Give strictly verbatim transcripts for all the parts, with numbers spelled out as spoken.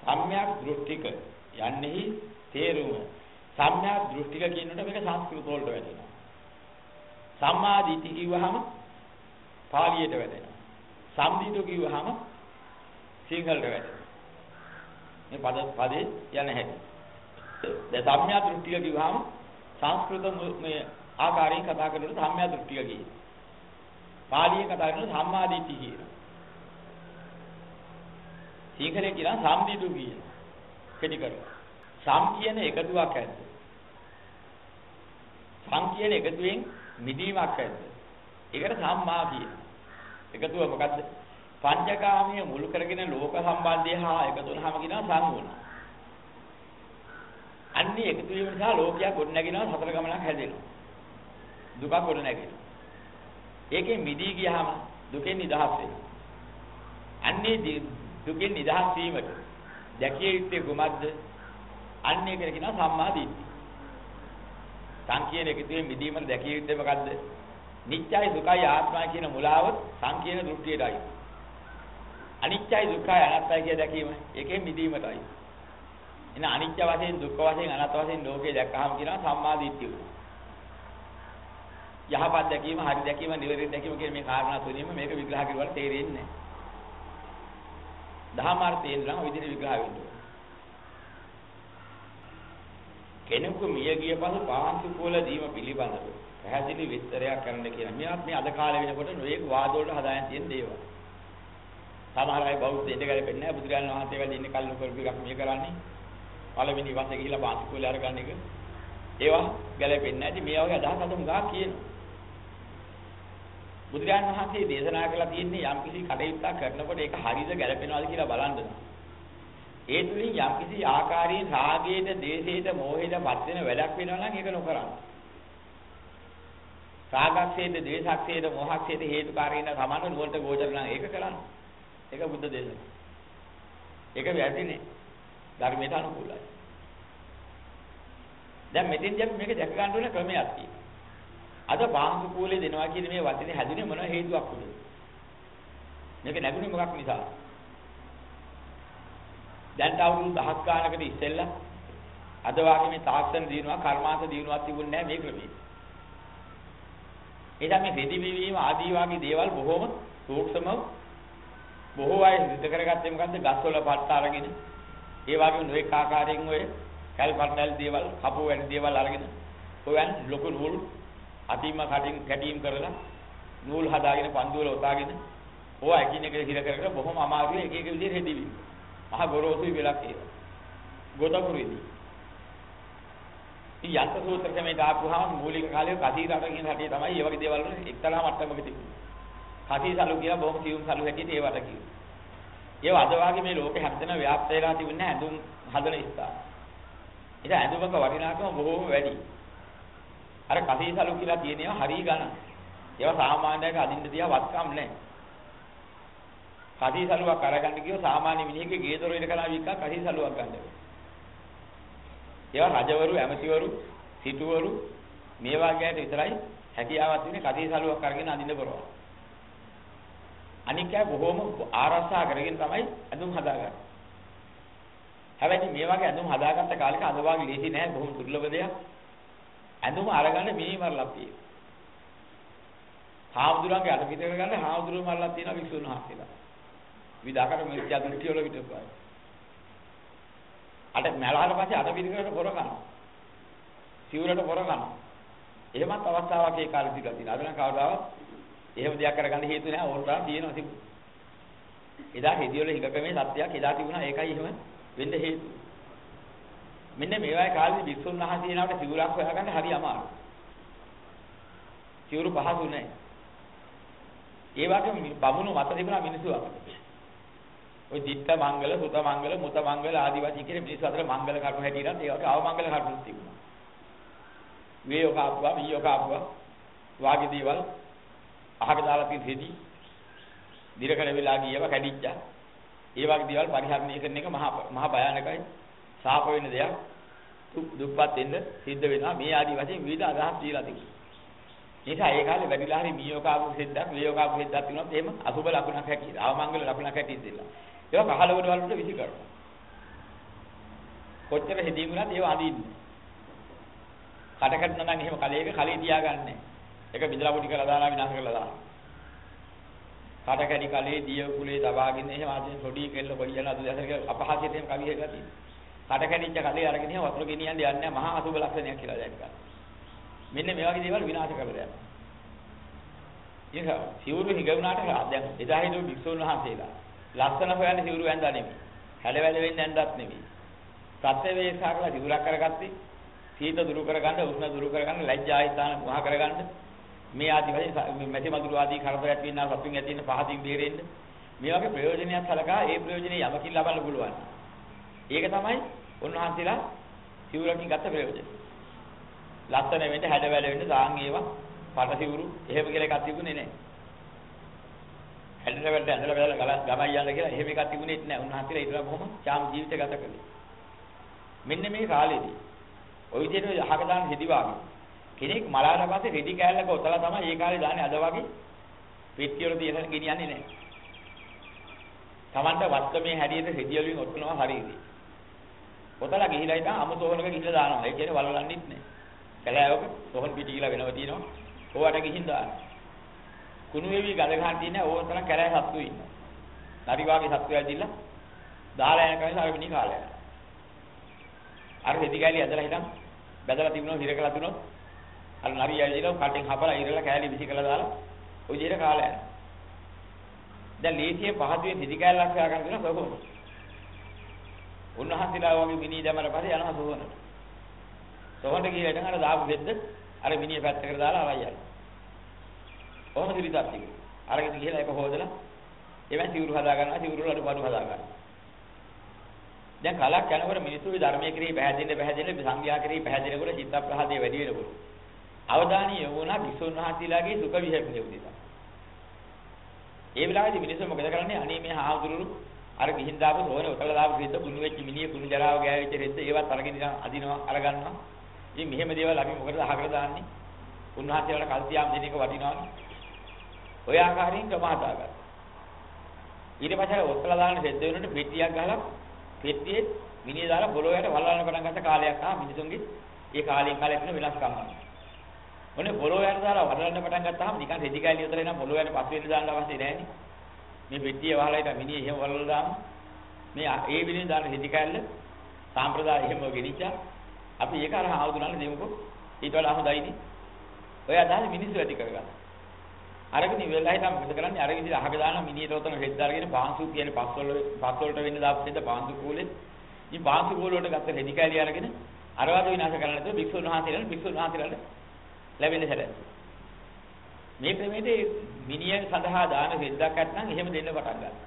සම්‍යක් දෘෂ්ටික යන්නේහි තේරුම. සම්‍යක් දෘෂ්ටික කියනකොට මේක සංස්කෘත වලට වැටෙනවා. සම්මා දිට්ඨි කිව්වහම පාලියට වැටෙනවා. සම්දිට්ඨි කිව්වහම සිංහලට වැටෙනවා. මේ පද පදේ යන හැටි. දැන් සම්‍යක් දෘෂ්ටික කිව්වහම සංස්කෘත මේ ආකාරයෙන් කතා කරනකොට සම්‍යක් දෘෂ්ටික කියනවා. පාලියෙන් කතා කරනකොට සම්මා දිට්ඨි කියනවා. සිංහලෙන් කියනවා සම්දිට්ඨි කියනවා. කෙටි කරලා. සම් කියන එකතුවක් ඇද්ද? සම් කියන එකතුවෙන් මිදීමක් ඇද්ද? ඒකට සම්මා කියනවා. එකතුව මොකද්ද? පංචකාමයේ මුල් කරගෙන ලෝක සම්බන්ධය හා එකතු වුනහම කියනවා සංගුණ. අන්නේ එකතු වීම නිසා ලෝකයක් ගොඩ නැගෙනවා සතර ගමනක් හැදෙනවා. දුක ගොඩ නැගෙනවා. ඒකෙන් මිදී ගියාම දුකෙන් නිදහස් වෙනවා. අන්නේ දුකෙන් නිදහස් වීමට දැකිය යුත්තේ කුමක්ද? අන්නේ කියලා කියනවා සම්මා දිට්ඨි. සංකීර්ණ එකතුවේ මිදීමට දැකිය යුත්තේ මොකද්ද? නිත්‍යයි දුකයි ආත්මයි කියන මුලාව සංකීර්ණ දෘෂ්ටියටයි. අනිත්‍යයි දුක්ඛයි අනාත්තයි කිය දැකීම ඒකෙන් මිදීමටයි. එන අනිත්‍ය වශයෙන් දුක්ඛ වශයෙන් අනාත්ම වශයෙන් ලෝකේ දැක්කහම කියනවා සම්මා දිට්ඨිය. යහපත් දැකීම, හරි දැකීම, නිවැරදි දැකීම කියන මේ කාරණා තුනීම මේක විග්‍රහ කරුවාට තේරෙන්නේ නැහැ. දහමාර්ථයෙන් නම් ওই විදිහට විග්‍රහ වෙන්නේ. කෙනෙකු මිය ගිය පසු පාංශු කෝල දීම පිළිබඳව පැහැදිලි විස්තරයක් කරන්න කියන මේවත් මේ අද කාලේ වෙනකොට නොයේක වාද වලට හදාගෙන තියෙන දේවල්. සමහර අය බෞද්ධ දෙක ගැලපෙන්නේ නැහැ. බුදුරජාණන් වහන්සේ වැඩි ඉන්නේ කල්ලු කරපු එකක් මිය කරන්නේ. පළවෙනි වසේ ගිහිලා පාංශු කෝල අරගන්න එක. ඒවා ගැලපෙන්නේ නැහැ. ඉතින් මේ වගේ අදහස් අද මුගා කියනවා. බුදුරජාණන් වහන්සේ දේශනා කළා තියෙන්නේ යම් කිසි කටයුත්තක් කරනකොට ඒක හරියද ගැලපෙනවද කියලා බලන්න. ඒ තුලින් යම් කිසි ආකාරයෙන් රාගයට, දේශයට, මෝහයට පත් වෙන වැඩක් වෙනවා නම් ඒක නොකරන්න. රාගක්ෂේත, ද්වේෂක්ෂේත, මෝහක්ෂේත හේතුකාරීන සමාන නුවරට ගෝචර නම් ඒක කරන්න. ඒක බුද්ධ දේශනා. ඒක වැරදිනේ. ධර්මයට අනුකූලයි. දැන් මෙතෙන්දී අපි මේක දැක ගන්න ඕන ක්‍රමයක් තියෙනවා. අද පාංශු කූලේ දෙනවා කියන මේ වචනේ හැදුනේ මොන හේතුවක් උදේ? මේක නැගුණේ මොකක් නිසා? දැන් අවුරුදු දහස් ගානකට ඉස්සෙල්ලා අද වාගේ මේ තාක්ෂණ දිනුවා, කර්මාන්ත දිනුවක් තිබුණේ නැහැ මේ ක්‍රමයේ. එදා මේ රෙදි විවීම ආදී වාගේ දේවල් බොහොම සූක්ෂමව බොහෝ අය සිදු කරගත්තේ මොකද්ද? ගස්වල පට්ට අරගෙන ඒ වගේම නොඑක ආකාරයෙන් ඔය කැල්පර්නල් දේවල්, කපුව වැනි දේවල් අරගෙන ඔයන් ලොකු නූල් අතිම කටින් කැටීම් කරලා නූල් හදාගෙන පන්දුවල ඔතාගෙන ඕවා එකිනෙක හිර කර කර බොහොම අමාරුයි එක එක විදිහට හෙදිවි. මහ ගොරෝසුයි වෙලක් ඒක. ගොතපුරේදී. ಈ යන්ත්‍ර සූත්‍ර ක්‍රමයට ආපුවාම මූලික කාලේ කසීරට කියන හැටි තමයි මේ වගේ දේවල් වල එක්තරා මට්ටමක තිබුණේ. කසීසලු කියලා බොහොම සියුම් සලු හැටියට ඒවට කියනවා. ඒව අද වාගේ මේ ලෝකේ හැමතැනම ව්‍යාප්ත වෙලා තිබුණේ ඇඳුම් හදන ස්ථාන. ඒක ඇඳුමක වටිනාකම බොහොම වැඩි. අර කසීසලු කියලා තියෙනවා හරිය ගණන්. ඒවා සාමාන්‍යයෙන් අදින්න තියා වත්කම් නැහැ. කසීසලුවක් අරගන්න ගියෝ සාමාන්‍ය මිනිහෙක්ගේ ගේ දොර ඉර කරා වික්ක කසීසලුවක් ගන්න. ඒවා රජවරු, ඇමතිවරු, සිටුවරු මේ වගේට විතරයි හැකියාවක් තියෙන කසීසලුවක් අරගෙන අදින්න කරනවා. අනික බොහොම ආරක්ෂා කරගෙන තමයි ඇඳුම් හදාගන්නේ. හැබැයි මේ වගේ ඇඳුම් හදාගත්ත කාලෙක අද වගේ ලේසි නෑ, බොහොම දුර්ලභ දෙයක්. ඇඳුම් අරගන්න මිනිමරලක් තියෙනවා. හාමුදුරන්ගේ අත පිට කරගන්න හාමුදුරුවෝ මරලක් තියෙනවා වික්ෂුන් වහන්සේලා. විදාකට මිත්‍යා දෘෂ්ටි වල විතරයි. අට මැලහට පස්සේ අත පිට කරගෙන පොර කනවා. සිවුරට පොර කනවා. එහෙමත් අවස්ථාවක් ඒ කාලේ තිබලා තියෙනවා. අද නම් කවදාවත් එහෙම දෙයක් කරගන්න හේතු නැහැ. ඕනතරම් තියෙනවා තිබුණා. එදා හෙදිවල හිඟකමේ සත්‍යයක් එදා තිබුණා. ඒකයි එහෙම වෙන්න හේතුව. මෙන්න මේ වගේ කාලේ වික්ෂුන් වහන්සේලාට සිවුරක් හොයාගන්න හරි අමාරුයි. සිවුරු පහසු නැහැ. ඒ වගේම බමුණු මත තිබුණා මිනිස්සු අතර. ඔය දිත්ත මංගල, සුත මංගල, මුත මංගල ආදී වශයෙන් කියන මිනිස්සු අතර මංගල කරුණු හැටියට ඒ වගේ අවමංගල කරුණු තිබුණා. වේයෝක ආපුවා, මීයෝක ආපුවා වාගේ දේවල් අහක දාලා තියෙන දෙදි දිරකල වෙලා ගියව කැඩිච්චා. ඒ වගේ දේවල් පරිහරණය කරන එක මහා මහා භයානකයි. සාප වෙන දෙයක්. දුක්පත් වෙන්න සිද්ධ වෙනවා. මේ ආදී වශයෙන් විවිධ අදහස් දීලා තිබුණා. නිසා ඒ කාලේ වැඩිලා හරි මීයෝකාපු සිද්දක්, වේයෝකාපු සිද්දක් තියෙනවා. එහෙම අසුබ ලකුණක් හැටියට, අවමංගල ලකුණක් හැටියට දෙලා. ඒක කහලවඩ වලට විසි කරනවා. කොච්චර හිතීම වුණත් ඒව අඳින්නේ. කට කඩන නම් එහෙම කලයක කලිය තියාගන්නේ. ඒක බිඳලා පොඩි කරලා දාලා විනාශ කරලා දානවා. කට කැඩි කලේ දිය කුලේ දවාගෙන එහෙම ආදින් පොඩි කෙල්ල කොයි යන අද දැසක අපහාසයට එහෙම කවිය එකලා තියෙනවා. කට කැඩිච්ච කලේ අරගෙන එහෙම වතුර ගෙනියන්නේ යන්නේ මහා අසුබ ලක්ෂණයක් කියලා දැක්කා. මෙන්න මේ වගේ දේවල් විනාශ කරලා යනවා. ඒක සිවුරු හිගුණාට දැන් එදා හිටු වික්ෂුන් වහන්සේලා ලස්සන හොයන්නේ සිවුරු ඇඳලා නෙමෙයි. හැඩ වැඩ වෙන්නේ ඇඳත් නෙමෙයි. සත්‍ය වේසාකලා සිවුරක් කරගත්තේ සීත දුරු කරගන්න, උෂ්ණ දුරු කරගන්න, ලැජ්ජා ආයතන මුවා කරගන්න. මේ ආදි වශයෙන් මෙති මදුරු ආදී කරදරයක් වෙනා සතුන් ඇති වෙන පහතින් බේරෙන්න. මේ වගේ ප්‍රයෝජනයක් සලකා ඒ ප්‍රයෝජනේ යමකින් ලබන්න පුළුවන්. ඒක තමයි උන්වහන්සේලා සිවුරකින් ගත්ත ප්‍රයෝජනය. ලස්සන වෙන්න, හැඩ වැඩ වෙන්න දාන් ඒවා පට සිවුරු එහෙම කියලා එකක් තිබුණේ නැහැ. හැඩ වැඩ ඇඳලා බැලලා ගමයි යන්න කියලා එහෙම එකක් තිබුණේ නැහැ. උන්වහන්සේලා ඊට වඩා බොහොම ඡාම් ජීවිත ගත කළේ. මෙන්න මේ කාලේදී ඔය විදිහට අහක දාන හෙඩි වාගේ කෙනෙක් මලාට පස්සේ රෙදි කෑල්ලක ඔතලා තමයි ඒ කාලේ දාන්නේ අද වගේ පෙට්ටිය වල තියලා ගෙනියන්නේ නැහැ. Tamanta වත්කමේ හැටියට රෙදි වලින් ඔතනවා හරියදී. ඔතලා ගිහිලා ඉතින් අමුතෝහනක ගිහිලා දානවා. ඒ කියන්නේ වලලන්නෙත් නැහැ. කැලෑවක තොහන් පිටි කියලා වෙනව තියෙනවා. ඕවට ගිහින් දාන්න. කුණු වේවි ගඳ ගන්න තියෙන ඕන තරම් කැලෑ සත්තු ඉන්නවා. නරි වාගේ සත්තු ඇවිදilla දාලා යන කම අර මිනි කාලය. අර රෙදි කෑලි ඇදලා හිටන් බැදලා තිබුණොත් හිර කළා තුනොත් අර නරිය ඇවිදලා කටින් හපලා ඉරලා කෑලි විසි කළා දාලා ওই විදිහට කාලය යනවා. දැන් ලේසියෙන් පහදුවේ රෙදි කෑල්ලක් හොයා ගන්න දෙනවා කොහොමද? උන්වහන්සේලා වගේ මිනි දැමර පස්සේ යනවා සෝවනට. සෝවනට ගිහලා ඉතින් අර දාපු දෙද්ද අර මිනිහ පැත්තකට දාලා ආවයි යනවා. කොහොමද ඉරිතත් ටික? අරගෙන ගිහලා ඒක හොදලා එවෙන් සිවුරු හදා ගන්නවා සිවුරු වල අඩු හදා ගන්නවා. දැන් කලක් යනකොට මිනිස්සු මේ ධර්මයේ කෙරෙහි පැහැදෙන්න පැහැදෙන්න සංඝයා කෙරෙහි පැහැදෙනකොට චිත්ත ප්‍රහාදේ වැඩි වෙනකොට අවධානය යොමු වුණා විසුණු වහන්සේලාගේ සුඛ විහරණය උදෙසා. ඒ වෙලාවේදී මිනිස්සු මොකද කරන්නේ? අනේ මේ හාමුදුරුවෝ අර ගිහින් දාපු සෝනේ උතලා දාපු රෙද්ද කුණු වෙච්ච මිනිහ කුණු ජරාව ගෑවිච්ච රෙද්ද ඒවත් අරගෙන ඉඳන් අදිනවා අරගන්නවා. ඉතින් මෙහෙම දේවල් අපි මොකටද අහකට දාන්නේ? උන්වහන්සේලාට කල්තියාම් දෙන එක වටිනවනේ. ඔය ආකාරයෙන් ක්‍රම හදාගන්න. ඊට පස්සේ ඔතලා දාන රෙද්ද වෙනුවට පෙට්ටියක් ගහලා පෙට්ටියේ මිනිහ දාලා බොලොයට වල්ලන්න පටන් ගත්ත කාලයක් ආ මිනිසුන්ගේ ඒ කාලයෙන් කාලයට වෙන වෙනස්කම් වුණා. ඔන්නේ බොලොයට දාලා වල්ලන්න පටන් ගත්තාම නිකන් රෙදි කැලිය උතලා එන බොලොයට පස් වෙන්න දාන්න අවශ්‍ය නැහැ. මේ පෙට්ටිය වහලා ඉත මිනිහ එහෙම වලවල දාන්න මේ ඒ විදිහෙන් දාන රෙදි කැල්ල සාම්ප්‍රදාය එහෙම ගෙනිච්චා අපි ඒක අර ආවුදුනන්න දෙමුකෝ ඊට වඩා හොඳයිනේ ඔය අදහස් මිනිස්සු ඇති කරගන්න අරගෙන ඉවරලා හිටම මොකද කරන්නේ අර විදිහට අහක දාන මිනිහට උතන රෙදි දාගෙන පාංශු කියන්නේ පස් වල පස් වලට වෙන්න දාපු දෙද පාංශු කෝලේ ඉතින් පාංශු කෝල වලට ගත්ත රෙදි කැලිය අරගෙන අරවාද විනාශ කරන්න නැතුව භික්ෂුන් වහන්සේලාට භික්ෂුන් වහන්සේලාට ලැබෙන්නේ හැද මේ ක්‍රමයේදී මිනිහෙන් සඳහා දාන රෙද්දක් නැත්නම් එහෙම දෙන්න පටන් ගන්නවා.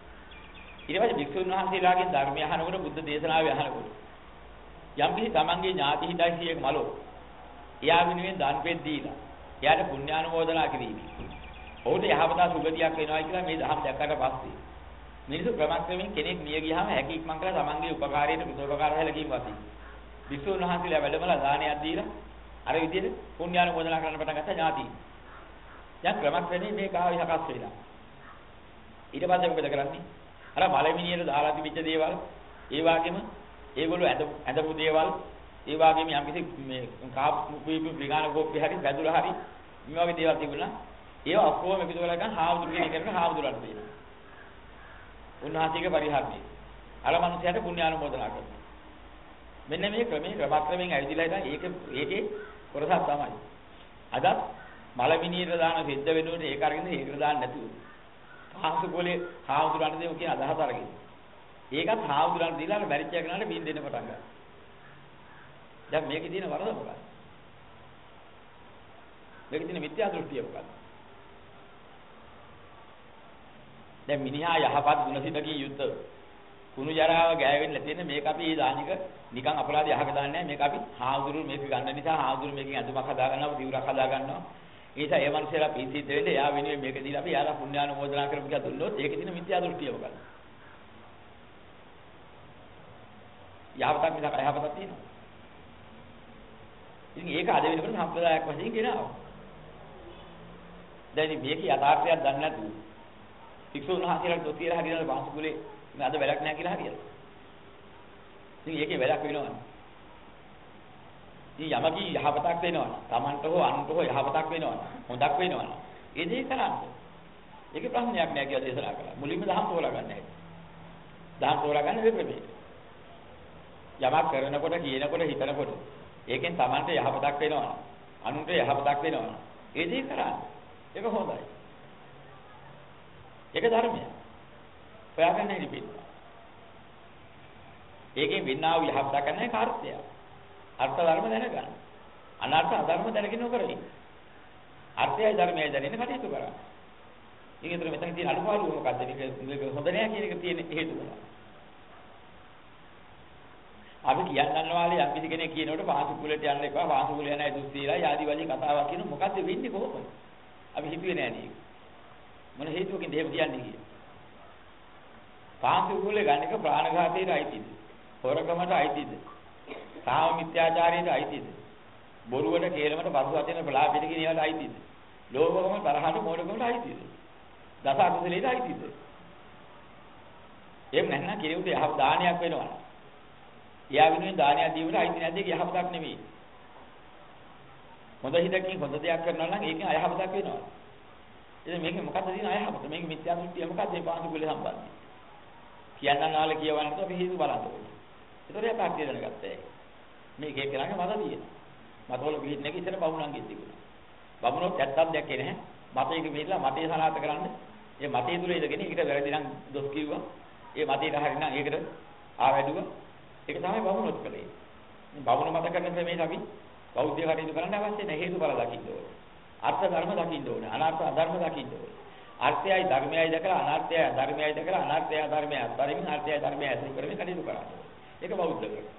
ඊට පස්සේ භික්ෂුන් වහන්සේලාගෙන් ධර්මය අහනකොට බුද්ධ දේශනාවේ අහනකොට යම් කිසි තමන්ගේ ඥාති හිතයිසියෙක් මලෝ එයා වෙනුවෙන් දාන පෙත් දීලා එයාට පුණ්‍යානුමෝදනා කිරීම. ඔහුට යහපත සුගතියක් වෙනවා කියලා මේ දහම් දැක්කට පස්සේ මිනිස්සු ක්‍රමක්‍රමයෙන් කෙනෙක් මිය ගියාම හැකි ඉක්මන් කරලා තමන්ගේ උපකාරයට උපකාර වෙලා කිව්වාසි. භික්ෂුන් වහන්සේලා වැඩමලා දානයක් දීලා අර විදිහට පුණ්‍යානුමෝදනා කරන්න පටන් ගත්තා ඥාති. දැන් ක්‍රමක්‍රමයෙන් මේ කාව විහකස් වෙලා. ඊට පස්සේ මොකද කරන්නේ? අර මලමිනියට දාලා තිබිච්ච දේවල්, ඒ වගේම ඒගොල්ලෝ ඇඳ ඇඳපු දේවල්, ඒ වගේම යම්කිසි මේ කාප් පීපි විගාන කෝප්පි හරි වැදුලා හරි මේ වගේ දේවල් තිබුණා. ඒවා ඔක්කොම එකතු කරලා ගන්න හාමුදුරු කෙනෙක් කරන හාමුදුරන්ට දෙනවා. උන්වහන්සේගේ පරිහරණය. අර මනුස්සයාට පුණ්‍යානුමෝදනා කරනවා. මෙන්න මේ ක්‍රමයේ ක්‍රමක්‍රමයෙන් ඇවිදලා ඉතින් ඒක ඒකේ කොටසක් තමයි. අද මලමිනියට දාන සිද්ධ වෙනුවට ඒක අරගෙන ඒකට දාන්න නැතුව. පාංශු පොලේ හාමුදුරන්ට දෙමු කියන අදහස අරගෙන. ඒකත් හාමුදුරන්ට දීලා මැරිච්ච කෙනාට බින් දෙන්න පටන් ගන්නවා. දැන් මේකේ තියෙන වරද මොකක්ද? මේකේ තියෙන මිත්‍යා දෘෂ්ටිය මොකක්ද? දැන් මිනිහා යහපත් ගුණසිතකින් යුක්ත කුණු ජරාව ගෑවෙන්නේ නැති වෙන මේක අපි මේ දානික නිකන් අපරාධය අහක දාන්නේ නැහැ. මේක අපි හාමුදුරු මේක ගන්න නිසා හාමුදුරු මේකෙන් අඳුමක් හදා ගන්නවා, දිවුරක් හදා ගන්නවා. ඒ නිසා ඒ මනුස්සයලා පිසිත වෙන්නේ එයා වෙනුවෙන් මේක දීලා අපි යාලා පුණ්‍යානුමෝදනා කරමු කියලා දුන්නොත් ඒකේ තියෙන මිත්‍යා දෘෂ්ටිය මොකක්ද? යහපතක් මිසක් අයහපතක් තියෙනවා. ඉතින් ඒක අද වෙනකොට සම්ප්‍රදායක් වශයෙන් ගෙනාවා. දැන් මේක යථාර්ථයක් දන්නේ නැතුව භික්ෂුන් වහන්සේලාට දොතියර හරියට පාංශු කුලේ මේ අද වැඩක් නැහැ කියලා හරියට. ඉතින් ඒකේ වැඩක් වෙනවනේ. ඉතින් යමකී යහපතක් වෙනවනේ. Tamanට හෝ අනුන්ට හෝ යහපතක් වෙනවනේ. හොඳක් වෙනවනේ. ඒ දේ කරන්න. ඒකේ ප්‍රශ්නයක් නෑ කියලා දේශනා කළා. මුලින්ම දහම් තෝරා ගන්න හැටි. දහම් තෝරා ගන්න දෙපෙන්නේ. යමක් කරනකොට කියනකොට හිතනකොට ඒකෙන් Tamanට යහපතක් වෙනවනේ. අනුන්ට යහපතක් වෙනවනේ. ඒ දේ කරන්න. ඒක හොඳයි. ඒක ධර්මය. හොයාගන්න හැටි පිළිබඳ. ඒකෙන් වින්නා වූ යහපතක් නැහැ කාර්යය. අර්ථ ධර්ම දැනගන්න. අනර්ථ අධර්ම දැනගෙන නොකරයි. අර්ථයයි ධර්මයයි දැනෙන්න කටයුතු කරා. ඊගෙතර මෙතන තියෙන අනුපාඩුව මොකද්ද? මේක හොඳ නෑ කියන එක තියෙන හේතුව මොනවද? අපි කියන්න ගන්නවාලේ යම් කිසි කෙනෙක් කියනකොට පාසු කුලයට යන්න එපා, පාසු කුල යන අය දුස්සීලා, යාදි වලි කතාවක් කියන මොකද්ද වෙන්නේ කොහොමද? අපි හිතුවේ නෑ නේද? මොන හේතුවකින්ද එහෙම කියන්නේ කියලා. පාසු කුලේ ගන්න එක ප්‍රාණඝාතයට අයිතිද? හොරකමට අයිතිද? කාම මිත්‍යාචාරයට අයිතිද? බොරුවට, කේලමට, පරුස වචන ප්‍රලාපයට කියන ඒවාට අයිතිද? ලෝභකම, තරහට, මෝඩකමට අයිතිද? දස අකුසලයට අයිතිද? එහෙම නැත්නම් කෙනෙකුට යහපත් දානයක් වෙනවා. එයා වෙනුවෙන් දානයක් දීමට අයිති නැද්ද? ඒක යහපතක් නෙවෙයි. හොඳ හිතකින් හොඳ දෙයක් කරනවා නම් ඒකෙන් අයහපතක් වෙනවා. ඉතින් මේක මොකද්ද තියෙන අයහපත? මේක මිත්‍යා දෘෂ්ටිය මොකද්ද මේ පාසු කුලේ සම්බන්ධයි? කියන්න නාල කියවන්නේ તો අපි හේතු බලන්න ඕනේ. ඒතර යා තාක්ෂය දැනගත්තා. මේක එක්කනගේ මත තියෙන. මතවල පිටින් එක ඉතන බමුණන්ගෙත් තිබුණා. බමුණෝ ඇත්තක් දැක්කේ නැහැ. මතයක පිළිලා මතේ සනාථ කරන්න. ඒ මතේ තුල ඉඳගෙන ඒකට වැරදි නම් දොස් කිව්වා. ඒ මතේට හරිනම් ඒකට ආවැඩුවා. ඒක තමයි බමුණොත් කලේ. මේ බමුණ මත කරන ක්‍රමයට අපි බෞද්ධ කටයුතු කරන්න අවශ්‍ය නැහැ. හේතු බල දකින්න ඕනේ. අර්ථ ධර්ම දකින්න ඕනේ. අනර්ථ අධර්ම දකින්න ඕනේ. අර්ථයයි ධර්මයයි දැකලා අනර්ථයයි ධර්මයයි දැකලා අනර්ථයයි ධර්මයයි අත්හරින්න අර්ථයයි ධර්මයයි අසුර කරමින් කටයුතු කරන්න ඕනේ. ඒක බෞද්ධ ක්‍රමය.